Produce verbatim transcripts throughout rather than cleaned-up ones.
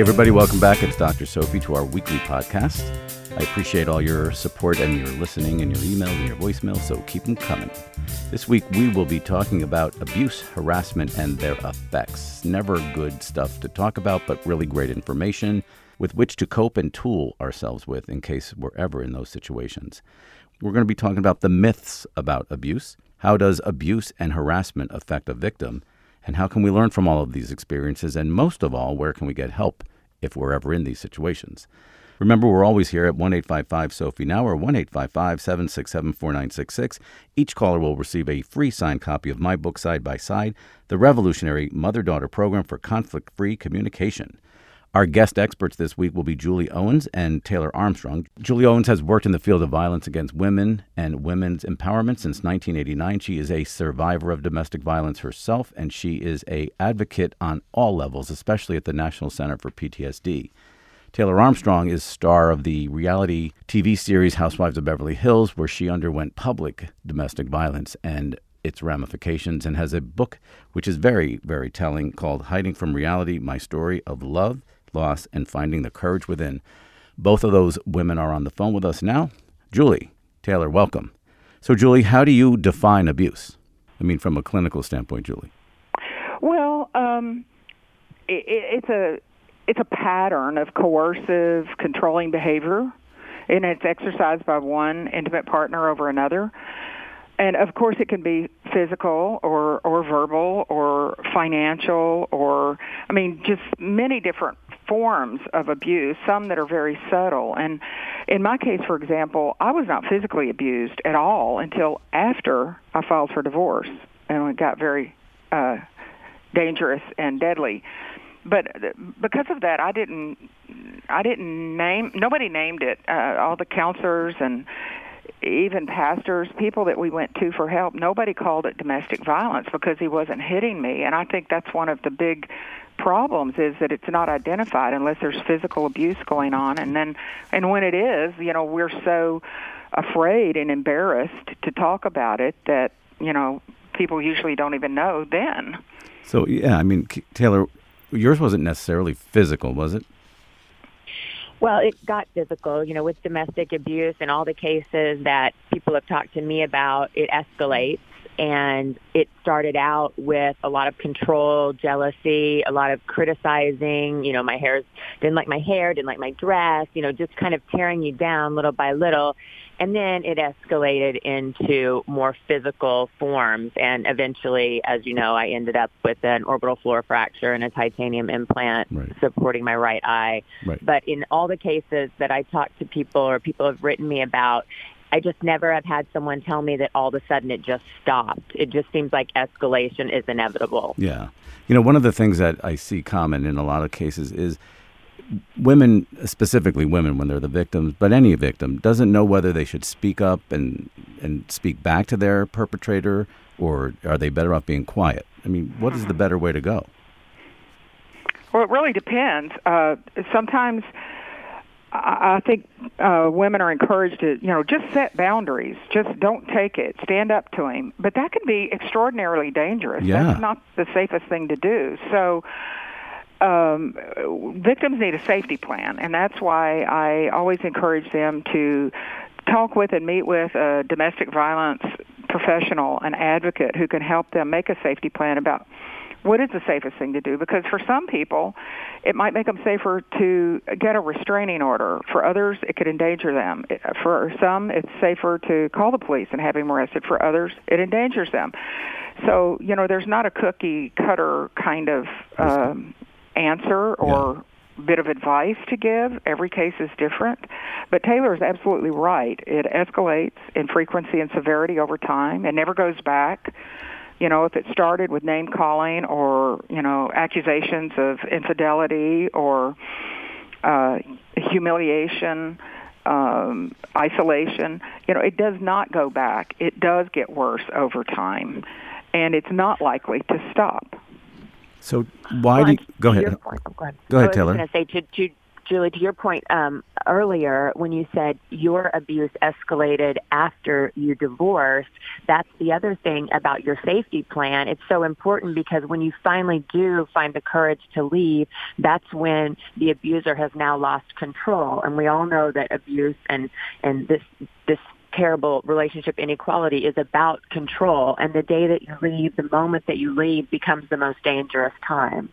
everybody. Welcome back. It's Doctor Sophie to our weekly podcast. I appreciate all your support and your listening and your emails and your voicemails, so keep them coming. This week, we will be talking about abuse, harassment, and their effects. Never good stuff to talk about, but really great information with which to cope and tool ourselves with in case we're ever in those situations. We're going to be talking about the myths about abuse. How does abuse and harassment affect a victim? And how can we learn from all of these experiences? And most of all, where can we get help if we're ever in these situations? Remember, we're always here at one eight five five SOPHIE NOW or one eight five five, seven six seven, four nine six six. Each caller will receive a free signed copy of my book, Side by Side, the revolutionary mother-daughter program for conflict-free communication. Our guest experts this week will be Julie Owens and Taylor Armstrong. Julie Owens has worked in the field of violence against women and women's empowerment since nineteen eighty-nine. She is a survivor of domestic violence herself, and she is an advocate on all levels, especially at the National Center for P T S D. Taylor Armstrong is star of the reality T V series Housewives of Beverly Hills, where she underwent public domestic violence and its ramifications, and has a book which is very, very telling called Hiding from Reality, My Story of Love, Loss, and Finding the Courage Within. Both of those women are on the phone with us now. Julie, Taylor, welcome. So, Julie, how do you define abuse? I mean, from a clinical standpoint, Julie. Well, um, it, it's a it's a pattern of coercive, controlling behavior, and it's exercised by one intimate partner over another. And, of course, it can be physical or, or verbal or financial or, I mean, just many different forms of abuse, some that are very subtle. And in my case, for example, I was not physically abused at all until after I filed for divorce, and it got very uh, dangerous and deadly. But because of that, I didn't, I didn't name, nobody named it. Uh, all the counselors and even pastors, people that we went to for help, nobody called it domestic violence because he wasn't hitting me. And I think that's one of the big problems, is that it's not identified unless there's physical abuse going on. And then, and when it is, you know, we're so afraid and embarrassed to talk about it that, you know, people usually don't even know then. So, yeah, I mean, Taylor, yours wasn't necessarily physical, was it? Well, it got physical, you know, with domestic abuse and all the cases that people have talked to me about, it escalates. And it started out with a lot of control, jealousy, a lot of criticizing, you know, my hair, didn't like my hair, didn't like my dress, you know, just kind of tearing you down little by little. And then it escalated into more physical forms. And eventually, as you know, I ended up with an orbital floor fracture and a titanium implant right. supporting my right eye. Right. But in all the cases that I talked to people or people have written me about, I just never have had someone tell me that all of a sudden it just stopped. It just seems like escalation is inevitable. Yeah. You know, one of the things that I see common in a lot of cases is women, specifically women when they're the victims, but any victim, doesn't know whether they should speak up and, and speak back to their perpetrator, or are they better off being quiet? I mean, what is the better way to go? Well, it really depends. Uh, sometimes I think uh, women are encouraged to, you know, just set boundaries. Just don't take it. Stand up to him. But that can be extraordinarily dangerous. Yeah. That's not the safest thing to do. So um, victims need a safety plan, and that's why I always encourage them to talk with and meet with a domestic violence professional, an advocate who can help them make a safety plan about what is the safest thing to do? Because for some people, it might make them safer to get a restraining order. For others, it could endanger them. For some, it's safer to call the police and have him arrested. For others, it endangers them. So, you know, there's not a cookie-cutter kind of um, answer or yeah. bit of advice to give. Every case is different. But Taylor is absolutely right. It escalates in frequency and severity over time. It never goes back. You know, if it started with name-calling or, you know, accusations of infidelity or uh, humiliation, um, isolation, you know, it does not go back. It does get worse over time, and it's not likely to stop. So why well, do you, go ahead. Point, oh, go ahead. Go ahead, I was Taylor. going to say, to, to Julie, to your point um, earlier, when you said your abuse escalated after you divorced, that's the other thing about your safety plan. It's so important because when you finally do find the courage to leave, that's when the abuser has now lost control. And we all know that abuse and, and this this terrible relationship inequality is about control. And the day that you leave, the moment that you leave becomes the most dangerous time.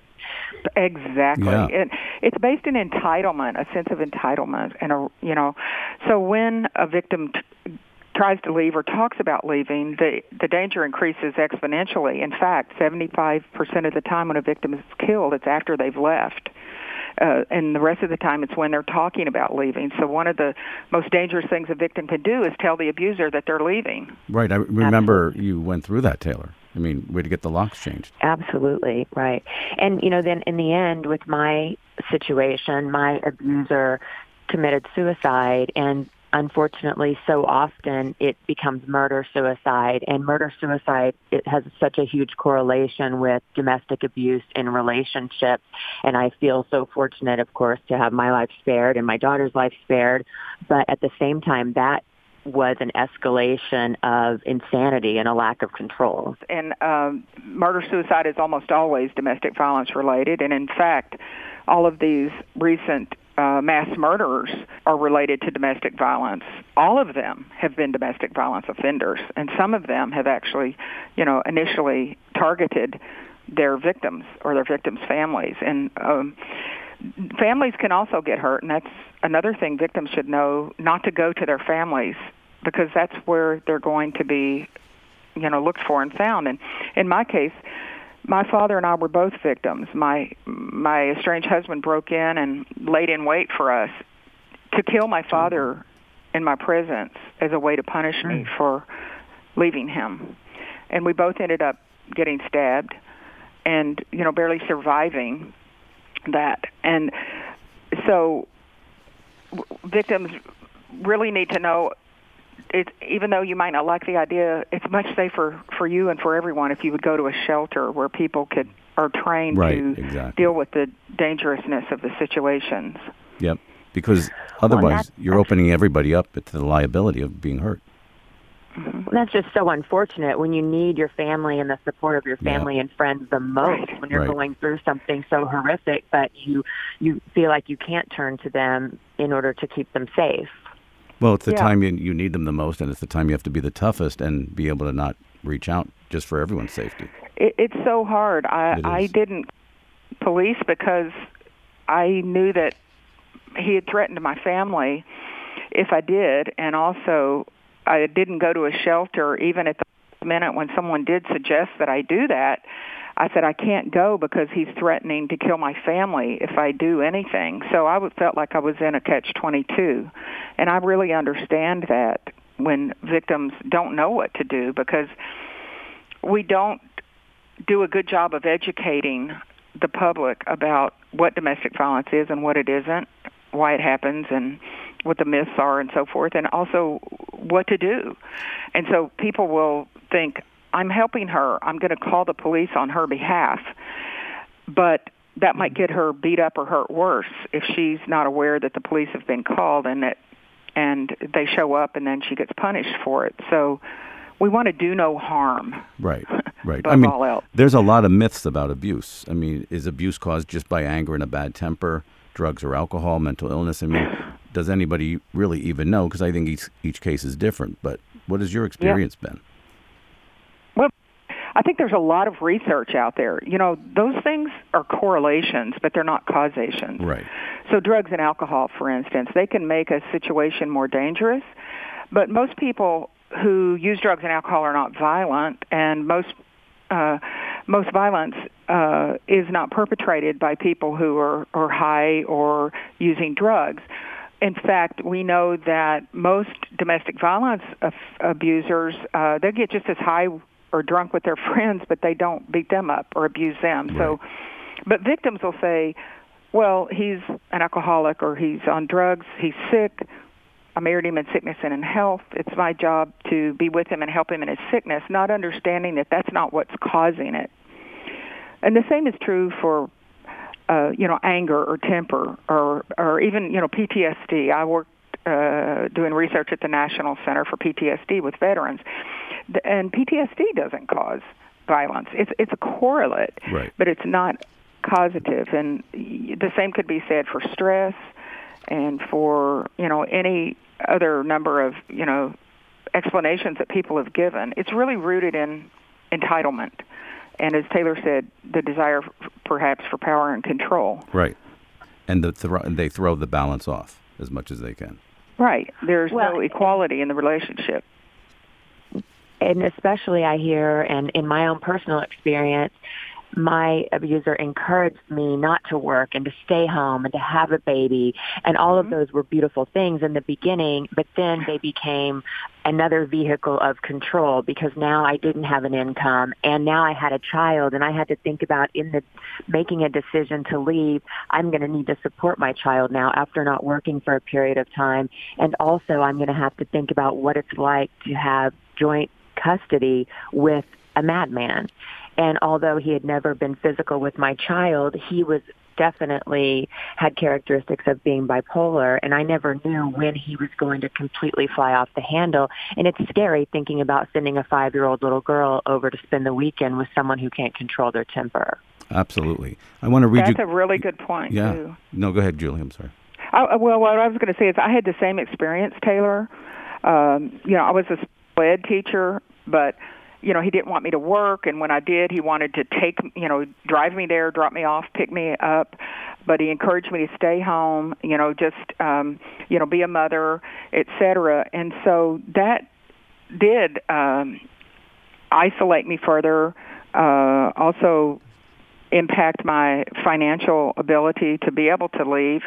Exactly. Yeah. It, it's based in entitlement, a sense of entitlement. And, a, you know, so when a victim t- tries to leave or talks about leaving, the, the danger increases exponentially. In fact, seventy-five percent of the time when a victim is killed, it's after they've left. Uh, and the rest of the time it's when they're talking about leaving. So one of the most dangerous things a victim can do is tell the abuser that they're leaving. Right. I remember Absolutely. You went through that, Taylor. I mean, way to get the locks changed. Absolutely, right. And, you know, then in the end, with my situation, my abuser committed suicide, and unfortunately, so often it becomes murder-suicide. And murder-suicide, it has such a huge correlation with domestic abuse in relationships. And I feel so fortunate, of course, to have my life spared and my daughter's life spared. But at the same time, that was an escalation of insanity and a lack of control. And um, murder-suicide is almost always domestic violence related. And in fact, all of these recent Uh, mass murders are related to domestic violence. All of them have been domestic violence offenders, and some of them have actually, you know, initially targeted their victims or their victims' families. And um, families can also get hurt, and that's another thing victims should know, not to go to their families, because that's where they're going to be, you know, looked for and found. And in my case, my father and I were both victims. My my estranged husband broke in and laid in wait for us to kill my father in my presence as a way to punish me for leaving him. And we both ended up getting stabbed and, you know, barely surviving that. And so victims really need to know, It, even though you might not like the idea, it's much safer for you and for everyone if you would go to a shelter where people could are trained right, to exactly. deal with the dangerousness of the situations. Yep, because otherwise well, you're opening everybody up to the liability of being hurt. Mm-hmm. Well, that's just so unfortunate when you need your family and the support of your family yeah. and friends the most right. when you're right. going through something so horrific, but you you feel like you can't turn to them in order to keep them safe. Well, it's the yeah. time you, you need them the most, and it's the time you have to be the toughest and be able to not reach out just for everyone's safety. It, it's so hard. I, I didn't police because I knew that he had threatened my family if I did, and also I didn't go to a shelter even at the minute when someone did suggest that I do that. I said, I can't go because he's threatening to kill my family if I do anything. So I felt like I was in a catch twenty-two. And I really understand that when victims don't know what to do, because we don't do a good job of educating the public about what domestic violence is and what it isn't, why it happens, and what the myths are and so forth, and also what to do. And so people will think, I'm helping her, I'm going to call the police on her behalf, but that might get her beat up or hurt worse if she's not aware that the police have been called and that and they show up and then she gets punished for it. So we want to do no harm. Right, right. above I mean, all else. There's a lot of myths about abuse. I mean, is abuse caused just by anger and a bad temper, drugs or alcohol, mental illness? I mean, does anybody really even know? Because I think each, each case is different. But what has your experience yeah. been? I think there's a lot of research out there. You know, those things are correlations, but they're not causations. Right. So drugs and alcohol, for instance, they can make a situation more dangerous, but most people who use drugs and alcohol are not violent, and most uh, most violence uh, is not perpetrated by people who are, are high or using drugs. In fact, we know that most domestic violence abusers, uh, they get just as high or drunk with their friends, but they don't beat them up or abuse them. Right. So, but victims will say, well, he's an alcoholic or he's on drugs, he's sick, I married him in sickness and in health. It's my job to be with him and help him in his sickness, not understanding that that's not what's causing it. And the same is true for uh, you know, anger or temper or, or even, you know, P T S D. I worked uh, doing research at the National Center for P T S D with veterans. And P T S D doesn't cause violence. It's it's a correlate, right. but it's not causative. And the same could be said for stress and for, you know, any other number of, you know, explanations that people have given. It's really rooted in entitlement. And as Taylor said, the desire perhaps for power and control. Right. And the th- they throw the balance off as much as they can. Right. There's well, no equality in the relationship. And especially I hear, and in my own personal experience, my abuser encouraged me not to work and to stay home and to have a baby. And all mm-hmm. of those were beautiful things in the beginning, but then they became another vehicle of control because now I didn't have an income and now I had a child and I had to think about in the making a decision to leave, I'm going to need to support my child now after not working for a period of time. And also I'm going to have to think about what it's like to have joint custody with a madman. And although he had never been physical with my child, he was definitely had characteristics of being bipolar, and I never knew when he was going to completely fly off the handle. And it's scary thinking about sending a five-year-old little girl over to spend the weekend with someone who can't control their temper. Absolutely. I want to read That's you... a really good point, yeah. too. No, go ahead, Julie. I'm sorry. I, well, what I was going to say is I had the same experience, Taylor. Um, you know, I was a special ed teacher, but... you know, he didn't want me to work, and when I did, he wanted to take, you know, drive me there, drop me off, pick me up, but he encouraged me to stay home, you know, just, um, you know, be a mother, et cetera. And so that did um, isolate me further, uh, also impact my financial ability to be able to leave.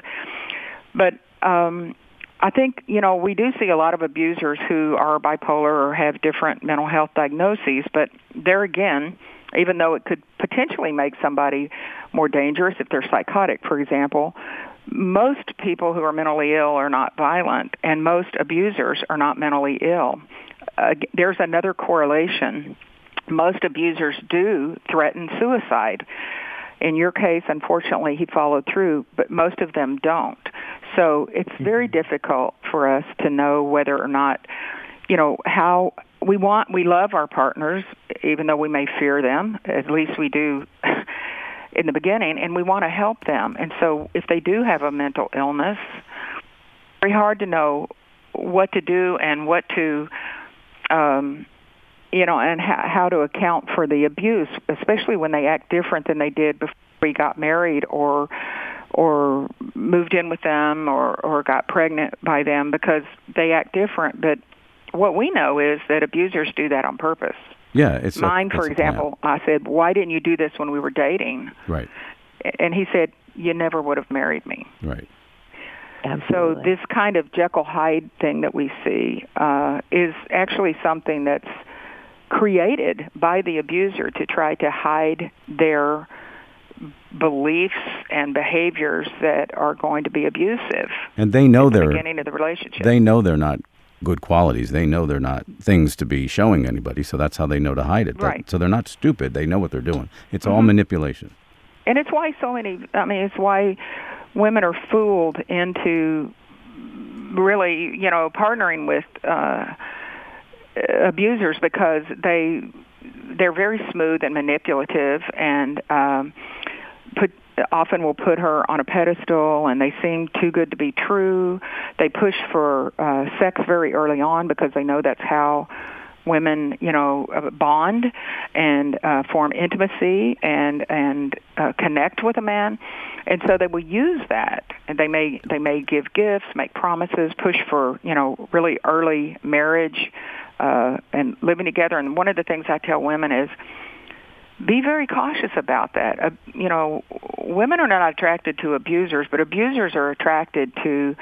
But um I think, you know, we do see a lot of abusers who are bipolar or have different mental health diagnoses, but there again, even though it could potentially make somebody more dangerous if they're psychotic, for example, most people who are mentally ill are not violent, and most abusers are not mentally ill. Uh, there's another correlation. Most abusers do threaten suicide. In your case, unfortunately, he followed through, but most of them don't. So it's very difficult for us to know whether or not, you know, how we want, we love our partners, even though we may fear them, at least we do in the beginning, and we want to help them. And so if they do have a mental illness, it's very hard to know what to do and what to, um, you know, and ha- how to account for the abuse, especially when they act different than they did before we got married or or moved in with them or, or got pregnant by them, because they act different. But what we know is that abusers do that on purpose. Yeah, it's Mine, a, for it's example, I said, why didn't you do this when we were dating? Right. And he said, you never would have married me. Right. Absolutely. So this kind of Jekyll Hyde thing that we see uh, is actually something that's created by the abuser to try to hide their beliefs and behaviors that are going to be abusive. And they know at the they're beginning of the relationship. They know they're not good qualities. They know they're not things to be showing anybody, so that's how they know to hide it. Right. So they're not stupid. They know what they're doing. It's mm-hmm. all manipulation. And it's why so many, I mean, it's why women are fooled into really, you know, partnering with uh, abusers, because they, they're very smooth and manipulative, and um, put often will put her on a pedestal, and they seem too good to be true. They push for uh, sex very early on because they know that's how women, you know, bond and uh, form intimacy and and uh, connect with a man, and so they will use that. And they may they may give gifts, make promises, push for, you know, really early marriage uh, and living together. And one of the things I tell women is, be very cautious about that. Uh, you know, women are not attracted to abusers, but abusers are attracted to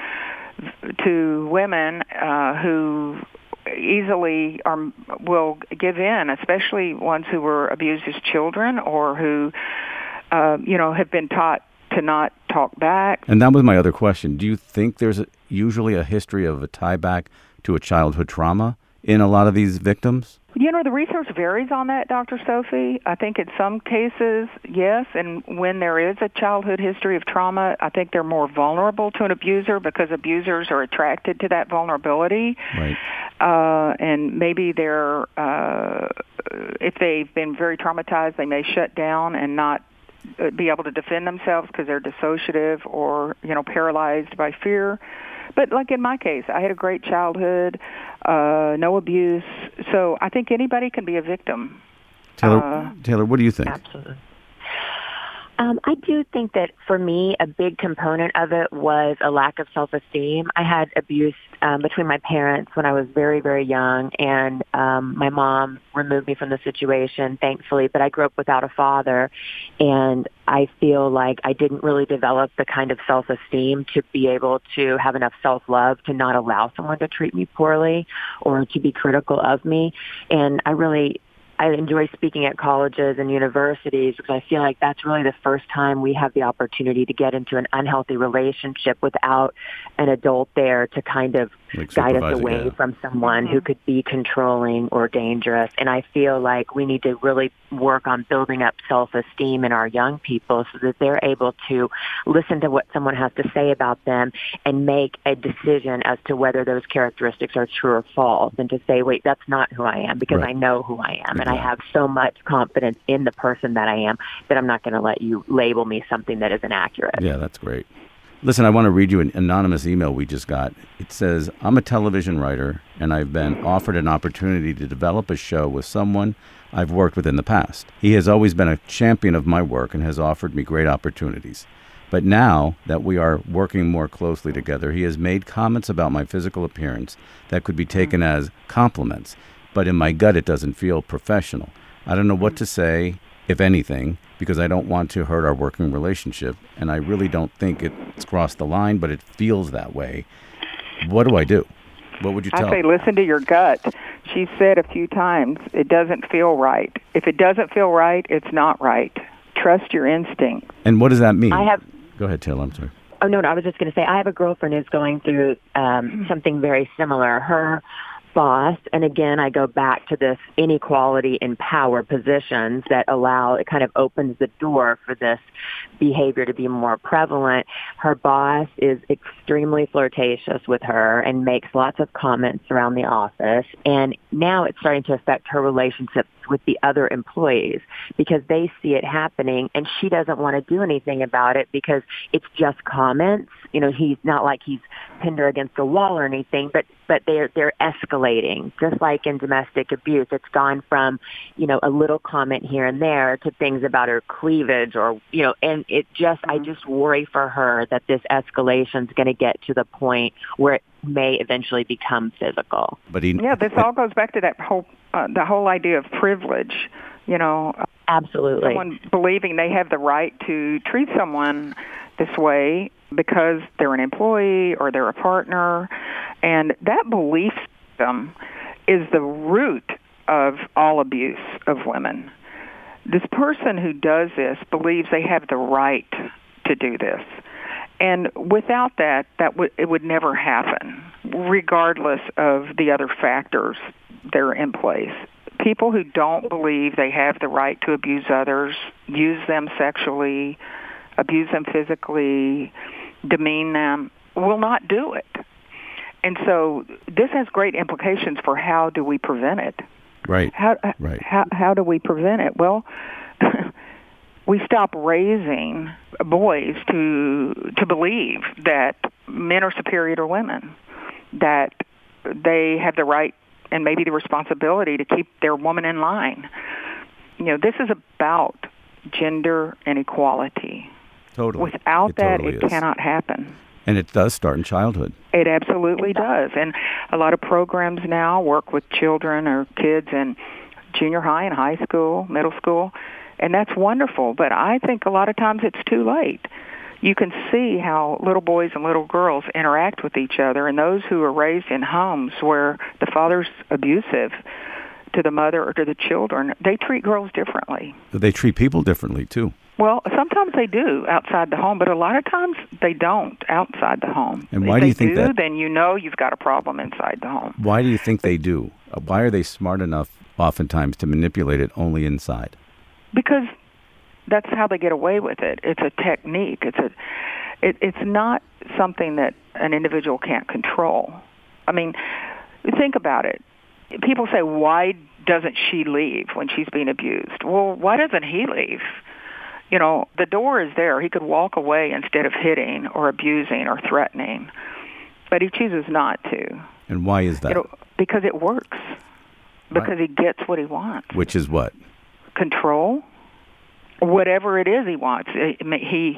to women uh, who easily are will give in, especially ones who were abused as children or who, uh, you know, have been taught to not talk back. And that was my other question. Do you think there's a, usually a history of a tie back to a childhood trauma in a lot of these victims? You know, the research varies on that, Doctor Sophie. I think in some cases, yes, and when there is a childhood history of trauma, I think they're more vulnerable to an abuser because abusers are attracted to that vulnerability. Right. Uh, and maybe they're, uh, if they've been very traumatized, they may shut down and not be able to defend themselves because they're dissociative or, you know, paralyzed by fear. But like in my case, I had a great childhood, uh, no abuse. So I think anybody can be a victim. Taylor, uh, Taylor, what do you think? Absolutely. Um, I do think that for me, a big component of it was a lack of self-esteem. I had abuse um, between my parents when I was very, very young, and um, my mom removed me from the situation, thankfully, but I grew up without a father, and I feel like I didn't really develop the kind of self-esteem to be able to have enough self-love to not allow someone to treat me poorly or to be critical of me, and I really... I enjoy speaking at colleges and universities because I feel like that's really the first time we have the opportunity to get into an unhealthy relationship without an adult there to kind of like guide us away yeah. from someone mm-hmm. who could be controlling or dangerous. And I feel like we need to really work on building up self-esteem in our young people so that they're able to listen to what someone has to say about them and make a decision as to whether those characteristics are true or false, and to say, wait, that's not who I am because right. I know who I am. Exactly. And I have so much confidence in the person that I am that I'm not going to let you label me something that isn't accurate. Yeah, that's great. Listen, I want to read you an anonymous email we just got. It says, I'm a television writer, and I've been offered an opportunity to develop a show with someone I've worked with in the past. He has always been a champion of my work and has offered me great opportunities. But now that we are working more closely together, he has made comments about my physical appearance that could be taken as compliments. But in my gut, it doesn't feel professional. I don't know what to say, if anything, because I don't want to hurt our working relationship, and I really don't think it's crossed the line, but it feels that way. What do I do? What would you tell? I say listen to your gut. She said a few times, it doesn't feel right. If it doesn't feel right, it's not right. Trust your instinct. And what does that mean? I have... Go ahead, Taylor, I'm sorry. Oh, no, no, I was just going to say, I have a girlfriend who's going through um, something very similar. Her boss, and again, I go back to this inequality in power positions that allow, it kind of opens the door for this behavior to be more prevalent. Her boss is extremely flirtatious with her and makes lots of comments around the office, and now it's starting to affect her relationships with the other employees because they see it happening, and she doesn't want to do anything about it because it's just comments. You know, he's not like he's pinned her against a wall or anything, but but they're they're escalating, just like in domestic abuse. It's gone from, you know, a little comment here and there to things about her cleavage, or, you know, and it just mm-hmm. I just worry for her that this escalation is going to get to the point where it may eventually become physical. But he, yeah, this all goes back to that whole uh, the whole idea of privilege. You know, absolutely, someone believing they have the right to treat someone this way because they're an employee or they're a partner, and that belief system is the root of all abuse of women. This person who does this believes they have the right to do this. And without that, that would it would never happen, regardless of the other factors that are in place. People who don't believe they have the right to abuse others, use them sexually, abuse them physically, demean them, will not do it. And so this has great implications for how do we prevent it. Right. How, right. how, how do we prevent it? Well, we stop raising boys to to believe that men are superior to women, that they have the right and maybe the responsibility to keep their woman in line. You know, this is about gender inequality. Totally. Without it that, totally it is. cannot happen. And it does start in childhood. It absolutely does. And a lot of programs now work with children or kids in junior high and high school, middle school, and that's wonderful. But I think a lot of times it's too late. You can see how little boys and little girls interact with each other, and those who are raised in homes where the father's abusive to the mother or to the children, they treat girls differently. They treat people differently, too. Well, sometimes they do outside the home, but a lot of times they don't outside the home. And why if do you they think do, that? Then you know you've got a problem inside the home. Why do you think they do? Why are they smart enough oftentimes to manipulate it only inside? Because that's how they get away with it. It's a technique. It's a. It, it's not something that an individual can't control. I mean, think about it. People say, why doesn't she leave when she's being abused? Well, why doesn't he leave? You know, the door is there. He could walk away instead of hitting or abusing or threatening, but he chooses not to. And why is that? You know, because it works. Because Right. he gets what he wants. Which is what? Control. Whatever it is he wants. He,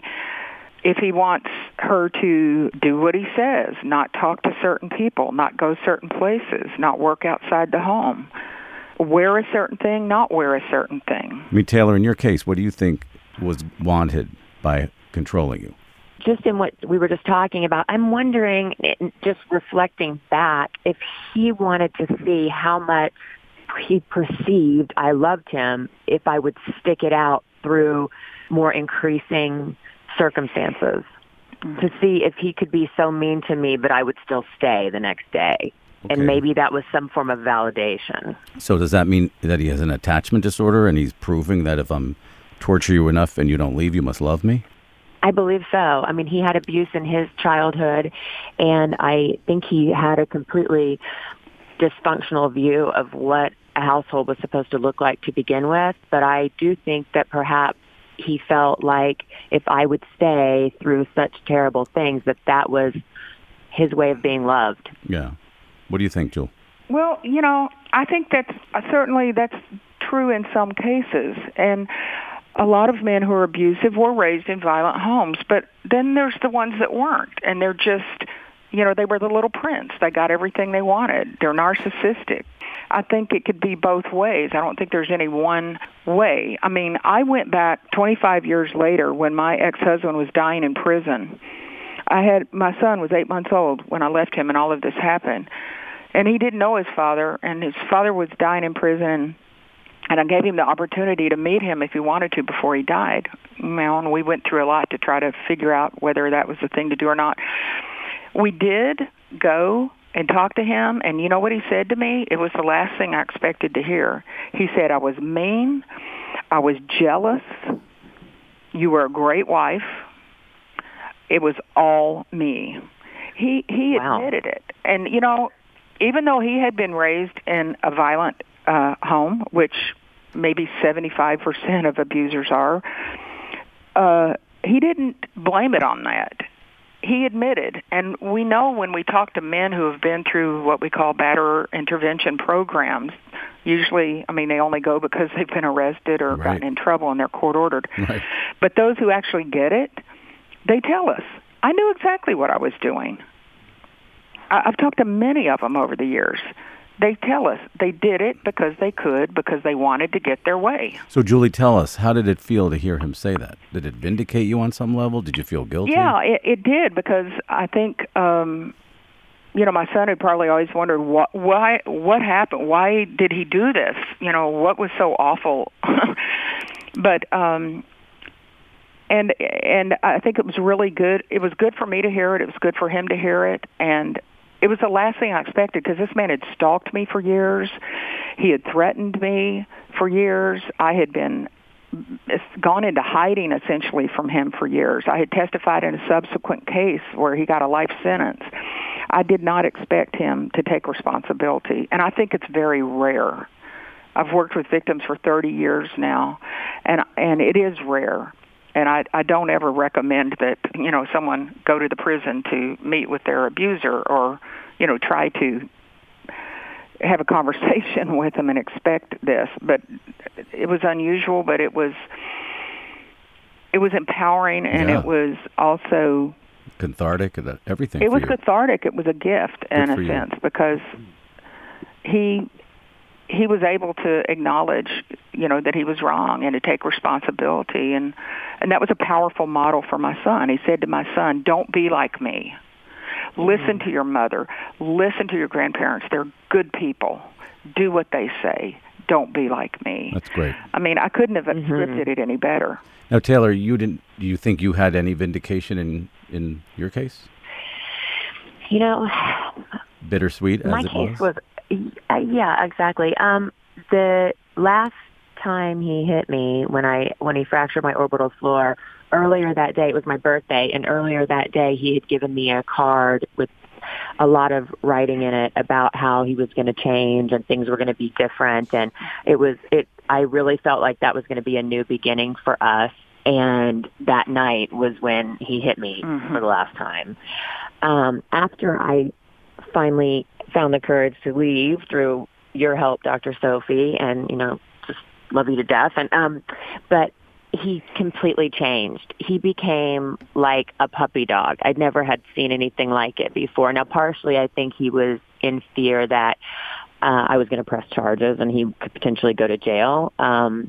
if he wants her to do what he says, not talk to certain people, not go certain places, not work outside the home, wear a certain thing, not wear a certain thing. I mean, Taylor, in your case, what do you think was wanted by controlling you? Just in what we were just talking about, I'm wondering, just reflecting back, if he wanted to see how much he perceived I loved him if I would stick it out through more increasing circumstances, mm-hmm. to see if he could be so mean to me, but I would still stay the next day. Okay. And maybe that was some form of validation. So does that mean that he has an attachment disorder and he's proving that if I'm torture you enough and you don't leave, you must love me? I believe so. I mean, he had abuse in his childhood, and I think he had a completely dysfunctional view of what a household was supposed to look like to begin with. But I do think that perhaps he felt like if I would stay through such terrible things, that that was his way of being loved. Yeah. What do you think, Jewel? Well, you know, I think that's uh, certainly that's true in some cases. And a lot of men who are abusive were raised in violent homes, but then there's the ones that weren't, and they're just, you know, they were the little prince. They got everything they wanted. They're narcissistic. I think it could be both ways. I don't think there's any one way. I mean, I went back twenty-five years later when my ex-husband was dying in prison. I had, my son was eight months old when I left him and all of this happened. And he didn't know his father, and his father was dying in prison. And I gave him the opportunity to meet him if he wanted to before he died. You know, and we went through a lot to try to figure out whether that was the thing to do or not. We did go and talk to him, and you know what he said to me? It was the last thing I expected to hear. He said, I was mean, I was jealous, you were a great wife, it was all me. He he wow. admitted it. And, you know, even though he had been raised in a violent uh, home, which maybe seventy-five percent of abusers are, uh, he didn't blame it on that. He admitted, and we know when we talk to men who have been through what we call batterer intervention programs, usually, I mean, they only go because they've been arrested or right. gotten in trouble and they're court-ordered. Right. But those who actually get it, they tell us, I knew exactly what I was doing. I- I've talked to many of them over the years. They tell us they did it because they could, because they wanted to get their way. So, Julie, tell us, how did it feel to hear him say that? Did it vindicate you on some level? Did you feel guilty? Yeah, it, it did, because I think, um, you know, my son had probably always wondered, what, why, what happened? Why did he do this? You know, what was so awful? But, um, and and I think it was really good. It was good for me to hear it. It was good for him to hear it. And it was the last thing I expected, because this man had stalked me for years. He had threatened me for years. I had been gone into hiding, essentially, from him for years. I had testified in a subsequent case where he got a life sentence. I did not expect him to take responsibility, and I think it's very rare. I've worked with victims for thirty years now, and and it is rare. And I, I don't ever recommend that, you know, someone go to the prison to meet with their abuser, or, you know, try to have a conversation with them and expect this. But it was unusual, but it was it was empowering, and yeah. it was also cathartic, and everything. It for was you. cathartic. It was a gift Good in a for sense, you. because he he was able to acknowledge, you know, that he was wrong and to take responsibility. And, and that was a powerful model for my son. He said to my son, don't be like me. Listen mm-hmm. to your mother. Listen to your grandparents. They're good people. Do what they say. Don't be like me. That's great. I mean, I couldn't have mm-hmm. scripted it any better. Now, Taylor, you didn't. Do you think you had any vindication in, in your case? You know, bittersweet as my it case was? was, uh, yeah, exactly. Um, the last time he hit me, when I when he fractured my orbital floor, earlier that day, it was my birthday, and earlier that day he had given me a card with a lot of writing in it about how he was going to change and things were going to be different. And it was, it, I really felt like that was going to be a new beginning for us. And that night was when he hit me mm-hmm. for the last time. Um, after I finally found the courage to leave through your help, Doctor Sophie, and, you know, just love you to death. And, um, but he completely changed. He became like a puppy dog. I'd never had seen anything like it before. Now, partially, I think he was in fear that uh, I was going to press charges and he could potentially go to jail, um,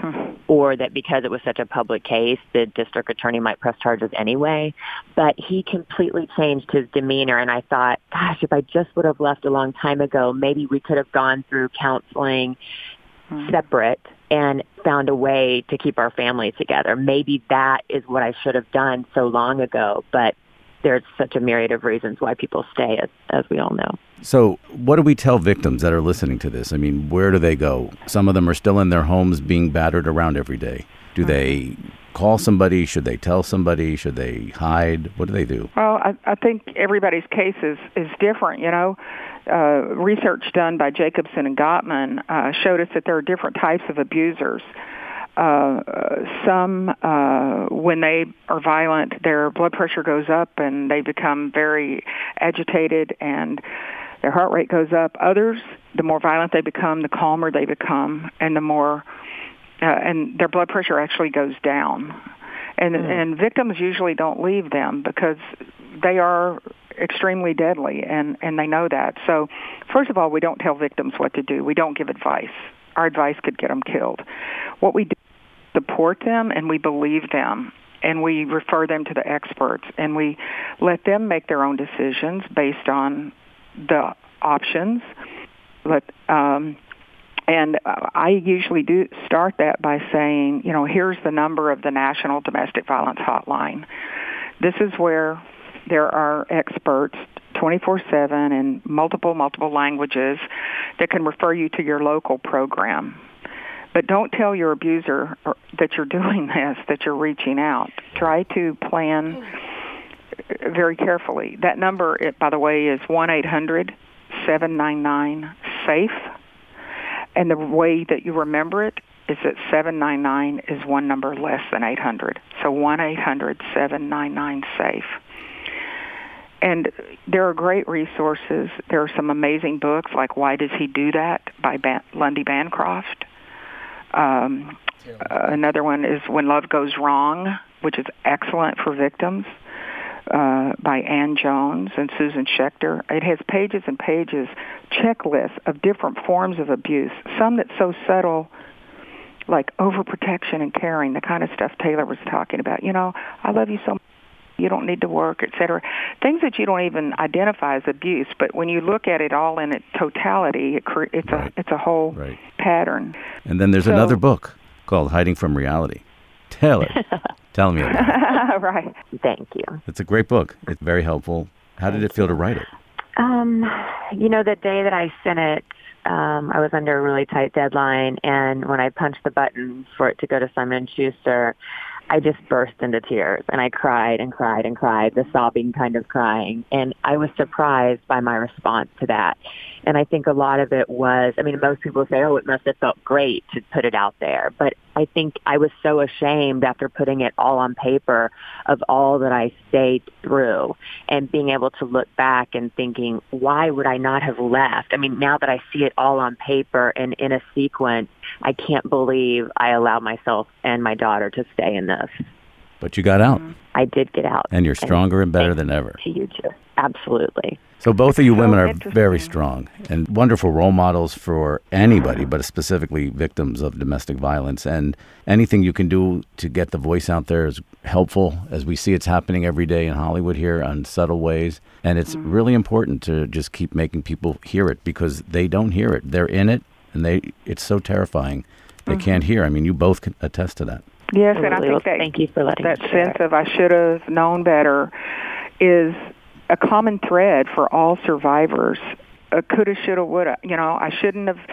or that because it was such a public case, the district attorney might press charges anyway. But he completely changed his demeanor, and I thought, gosh, if I just would have left a long time ago, maybe we could have gone through counseling mm-hmm. separate and found a way to keep our family together. Maybe that is what I should have done so long ago, but there's such a myriad of reasons why people stay, as, as we all know. So what do we tell victims that are listening to this? I mean, where do they go? Some of them are still in their homes being battered around every day. Do mm-hmm. they call somebody? Should they tell somebody? Should they hide? What do they do? Well, I, I think everybody's case is, is different, you know. Uh, research done by Jacobson and Gottman uh, showed us that there are different types of abusers. Uh, some, uh, when they are violent, their blood pressure goes up and they become very agitated and their heart rate goes up. Others, the more violent they become, the calmer they become, and the more, uh, and their blood pressure actually goes down. And, mm. and victims usually don't leave them because they are extremely deadly, and, and they know that. So, first of all, we don't tell victims what to do. We don't give advice. Our advice could get them killed. What we do is support them, and we believe them, and we refer them to the experts, and we let them make their own decisions based on the options. Let, um, and I usually do start that by saying, you know, here's the number of the National Domestic Violence Hotline. This is where there are experts twenty-four seven in multiple, multiple languages that can refer you to your local program. But don't tell your abuser that you're doing this, that you're reaching out. Try to plan very carefully. That number, it, by the way, is one eight hundred seven nine nine SAFE. And the way that you remember it is that seven nine nine is one number less than eight hundred. So one eight hundred seven nine nine SAFE. And there are great resources. There are some amazing books like Why Does He Do That by Ban- Lundy Bancroft. Um, uh, another one is When Love Goes Wrong, which is excellent for victims, uh, by Ann Jones and Susan Schechter. It has pages and pages, checklists of different forms of abuse, some that's so subtle, like overprotection and caring, the kind of stuff Taylor was talking about. You know, I love you so much. You don't need to work, et cetera. Things that you don't even identify as abuse, but when you look at it all in its totality, it cre- it's right. a it's a whole right. pattern. And then there's so, another book called Hiding from Reality. Taylor, tell me about it. Right. Thank you. It's a great book. It's very helpful. How did it feel to write it? Um, you know, the day that I sent it, um, I was under a really tight deadline, and when I punched the button for it to go to Simon and Schuster, I just burst into tears, and I cried and cried and cried, the sobbing kind of crying. And I was surprised by my response to that. And I think a lot of it was, I mean, most people say, oh, it must have felt great to put it out there. But I think I was so ashamed after putting it all on paper of all that I stayed through and being able to look back and thinking, why would I not have left? I mean, now that I see it all on paper and in a sequence, I can't believe I allowed myself and my daughter to stay in this. But you got out. I did get out. And you're stronger and, and better than ever. To you too. Absolutely. So both of you so women are very strong and wonderful role models for anybody, but specifically victims of domestic violence. And anything you can do to get the voice out there is helpful, as we see it's happening every day in Hollywood here in subtle ways. And it's mm-hmm. really important to just keep making people hear it, because they don't hear it. They're in it, and they it's so terrifying. They mm-hmm. can't hear. I mean, you both can attest to that. Yes, and I think that, Thank you for letting that me sense of I should have known better is a common thread for all survivors. A coulda, shoulda, woulda. You know, I shouldn't have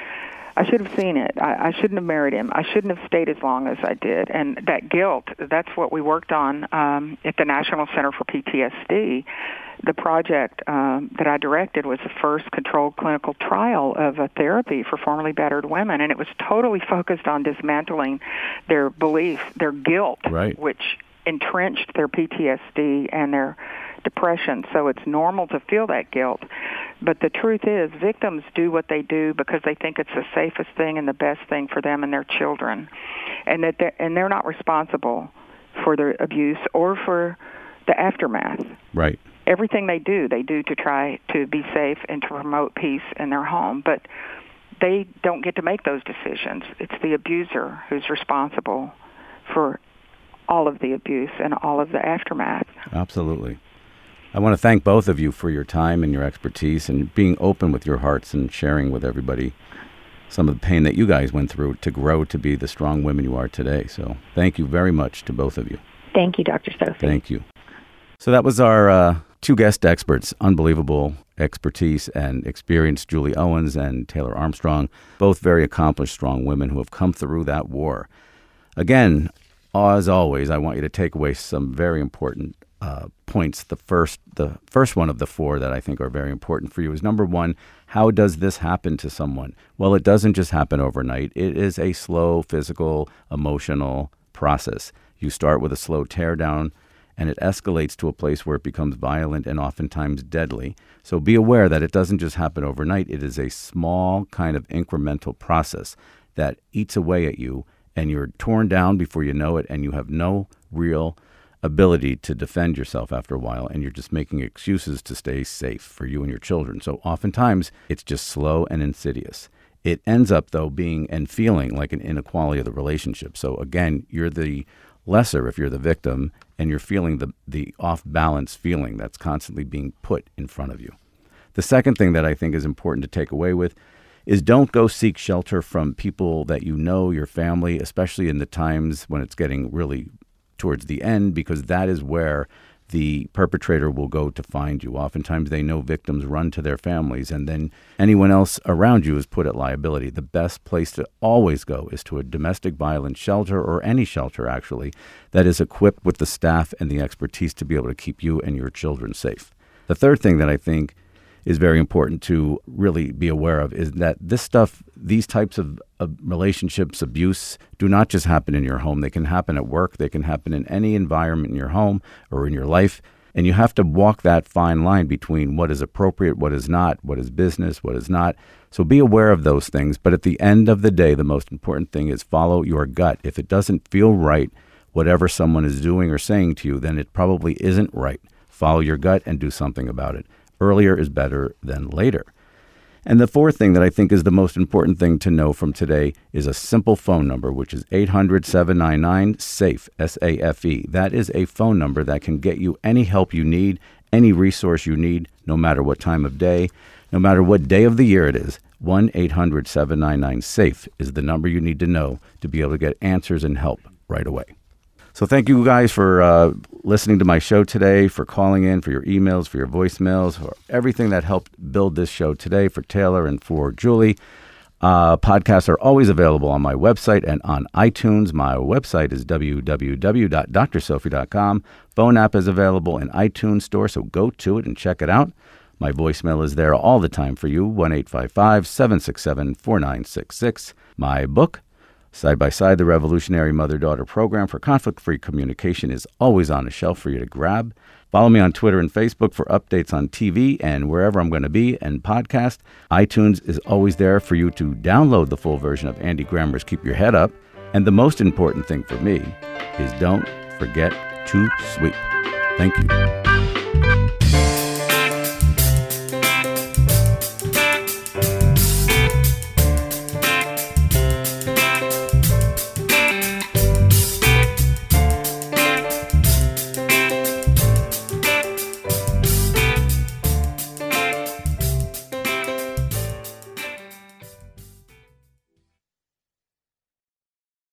I should have seen it. I, I shouldn't have married him. I shouldn't have stayed as long as I did. And that guilt, that's what we worked on um, at the National Center for P T S D. The project um, that I directed was the first controlled clinical trial of a therapy for formerly battered women, and it was totally focused on dismantling their belief, their guilt, right. which entrenched their P T S D and their depression. So it's normal to feel that guilt. But the truth is, victims do what they do because they think it's the safest thing and the best thing for them and their children, and that they're, and they're not responsible for their abuse or for the aftermath. Right. Everything they do, they do to try to be safe and to promote peace in their home. But they don't get to make those decisions. It's the abuser who's responsible for all of the abuse and all of the aftermath. Absolutely. I want to thank both of you for your time and your expertise and being open with your hearts and sharing with everybody some of the pain that you guys went through to grow to be the strong women you are today. So thank you very much to both of you. Thank you, Doctor Sophie. Thank you. So that was our uh, two guest experts, unbelievable expertise and experience, Julie Owens and Taylor Armstrong, both very accomplished, strong women who have come through that war. Again, as always, I want you to take away some very important uh, points. The first, the first one of the four that I think are very important for you is, number one, how does this happen to someone? Well, it doesn't just happen overnight. It is a slow, physical, emotional process. You start with a slow tear down, and it escalates to a place where it becomes violent and oftentimes deadly. So be aware that it doesn't just happen overnight. It is a small kind of incremental process that eats away at you, and you're torn down before you know it, and you have no real ability to defend yourself after a while, and you're just making excuses to stay safe for you and your children. So oftentimes, it's just slow and insidious. It ends up, though, being and feeling like an inequality of the relationship. So again, you're the lesser if you're the victim, and you're feeling the, the off-balance feeling that's constantly being put in front of you. The second thing that I think is important to take away with is don't go seek shelter from people that you know, your family, especially in the times when it's getting really towards the end, because that is where the perpetrator will go to find you. Oftentimes they know victims run to their families, and then anyone else around you is put at liability. The best place to always go is to a domestic violence shelter, or any shelter actually, that is equipped with the staff and the expertise to be able to keep you and your children safe. The third thing that I think is very important to really be aware of is that this stuff, these types of, of relationships, abuse, do not just happen in your home. They can happen at work. They can happen in any environment in your home or in your life. And you have to walk that fine line between what is appropriate, what is not, what is business, what is not. So be aware of those things. But at the end of the day, the most important thing is follow your gut. If it doesn't feel right, whatever someone is doing or saying to you, then it probably isn't right. Follow your gut and do something about it. Earlier is better than later. And the fourth thing that I think is the most important thing to know from today is a simple phone number, which is eight hundred, seven nine nine, SAFE, S A F E. That is a phone number that can get you any help you need, any resource you need, no matter what time of day, no matter what day of the year it is. one eight hundred, seven nine nine, SAFE is the number you need to know to be able to get answers and help right away. So thank you guys for uh, listening to my show today, for calling in, for your emails, for your voicemails, for everything that helped build this show today, for Taylor and for Julie. Uh, podcasts are always available on my website and on iTunes. My website is w w w dot dr sophie dot com. Phone app is available in iTunes Store, so go to it and check it out. My voicemail is there all the time for you, one eight five five, seven six seven, four nine six six. My book, Side by Side, the Revolutionary Mother-Daughter Program for Conflict-Free Communication, is always on the shelf for you to grab. Follow me on Twitter and Facebook for updates on T V and wherever I'm going to be, and podcast. iTunes is always there for you to download the full version of Andy Grammer's Keep Your Head Up. And the most important thing for me is don't forget to sweep. Thank you.